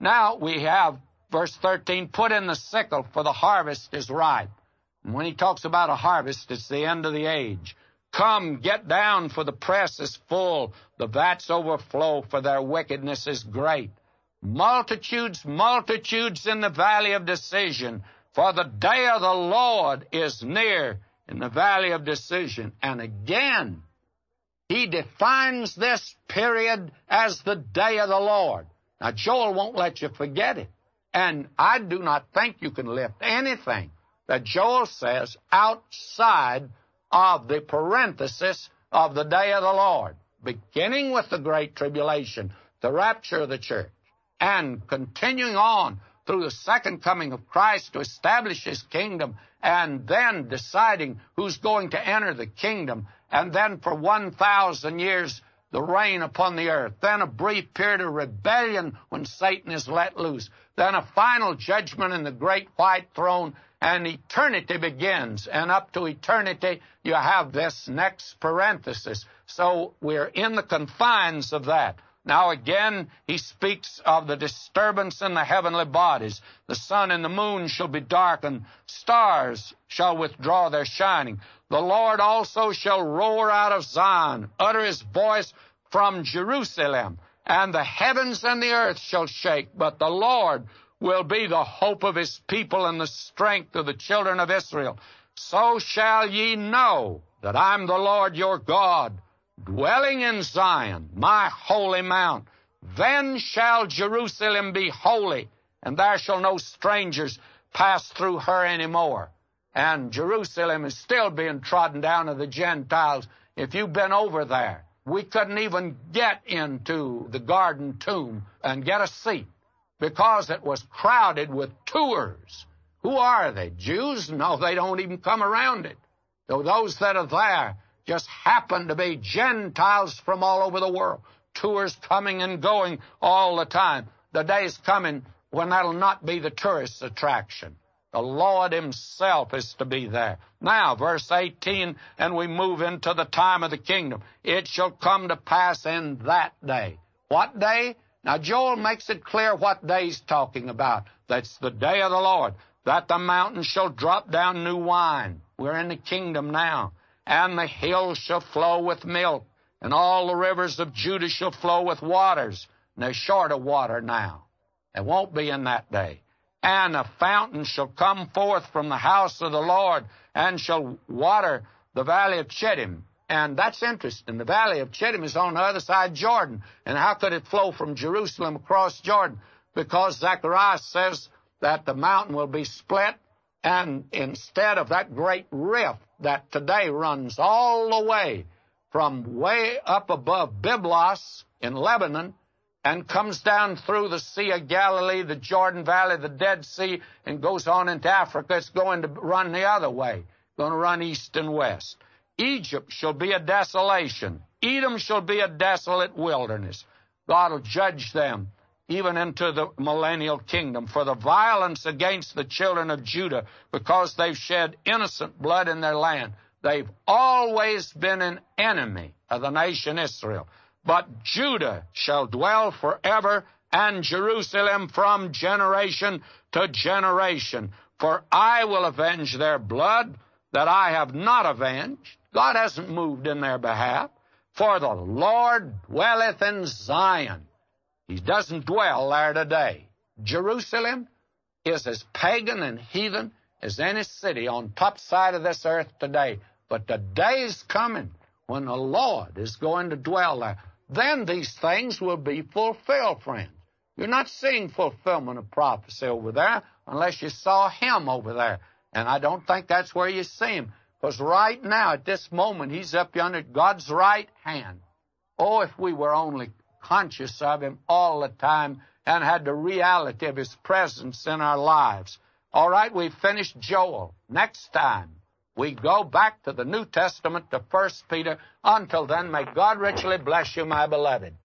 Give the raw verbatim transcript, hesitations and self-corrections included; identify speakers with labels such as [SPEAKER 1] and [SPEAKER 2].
[SPEAKER 1] Now we have verse thirteen, put in the sickle, for the harvest is ripe. And when he talks about a harvest, it's the end of the age. Come, get down, for the press is full. The vats overflow, for their wickedness is great. Multitudes, multitudes in the valley of decision, for the day of the Lord is near in the valley of decision. And again, he defines this period as the day of the Lord. Now, Joel won't let you forget it. And I do not think you can lift anything that Joel says outside of the parenthesis of the day of the Lord, beginning with the Great Tribulation, the rapture of the church, and continuing on through the second coming of Christ to establish His kingdom, and then deciding who's going to enter the kingdom, and then for one thousand years the reign upon the earth, then a brief period of rebellion when Satan is let loose, then a final judgment in the great white throne, and eternity begins. And up to eternity, you have this next parenthesis. So we're in the confines of that. Now again, he speaks of the disturbance in the heavenly bodies. The sun and the moon shall be darkened. Stars shall withdraw their shining. The Lord also shall roar out of Zion, utter His voice from Jerusalem. And the heavens and the earth shall shake, but the Lord will be the hope of His people and the strength of the children of Israel. So shall ye know that I'm the Lord your God, dwelling in Zion, my holy mount. Then shall Jerusalem be holy, and there shall no strangers pass through her any more. And Jerusalem is still being trodden down of the Gentiles. If you've been over there, we couldn't even get into the garden tomb and get a seat, because it was crowded with tours. Who are they? Jews? No, they don't even come around it. So those that are there just happen to be Gentiles from all over the world. Tours coming and going all the time. The day's coming when that'll not be the tourist attraction. The Lord Himself is to be there. Now, verse eighteen, and we move into the time of the kingdom. It shall come to pass in that day. What day? Now, Joel makes it clear what day he's talking about. That's the day of the Lord, that the mountains shall drop down new wine. We're in the kingdom now. And the hills shall flow with milk, and all the rivers of Judah shall flow with waters. And they're short of water now. It won't be in that day. And a fountain shall come forth from the house of the Lord, and shall water the valley of Chittim. And that's interesting. The valley of Chittim is on the other side of Jordan. And how could it flow from Jerusalem across Jordan? Because Zechariah says that the mountain will be split, and instead of that great rift that today runs all the way from way up above Byblos in Lebanon and comes down through the Sea of Galilee, the Jordan Valley, the Dead Sea, and goes on into Africa, it's going to run the other way, going to run east and west. Egypt shall be a desolation. Edom shall be a desolate wilderness. God will judge them even into the millennial kingdom for the violence against the children of Judah, because they've shed innocent blood in their land. They've always been an enemy of the nation Israel. But Judah shall dwell forever, and Jerusalem from generation to generation. For I will avenge their blood that I have not avenged. God hasn't moved in their behalf. For the Lord dwelleth in Zion. He doesn't dwell there today. Jerusalem is as pagan and heathen as any city on top side of this earth today. But the day is coming when the Lord is going to dwell there. Then these things will be fulfilled, friends. You're not seeing fulfillment of prophecy over there unless you saw Him over there. And I don't think that's where you see Him. Because right now, at this moment, He's up yonder at God's right hand. Oh, if we were only conscious of Him all the time and had the reality of His presence in our lives. All right, we've finished Joel. Next time, we go back to the New Testament, to First Peter. Until then, may God richly bless you, my beloved.